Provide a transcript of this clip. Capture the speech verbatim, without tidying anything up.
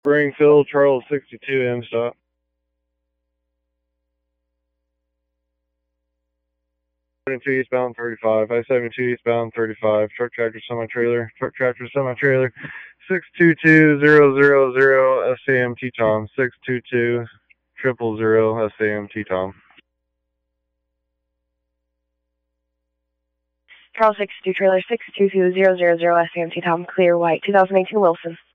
Springfield, Charles sixty-two, M stop. seventy-two eastbound thirty-five, I seventy-two eastbound thirty-five, truck tractor semi-trailer, truck tractor semi-trailer, six two two zero zero zero S A M T-Tom, six two two triple zero S A M T-Tom. Charles sixty-two trailer, six two two zero zero zero S A M T-Tom, clear white, two thousand eighteen Wilson.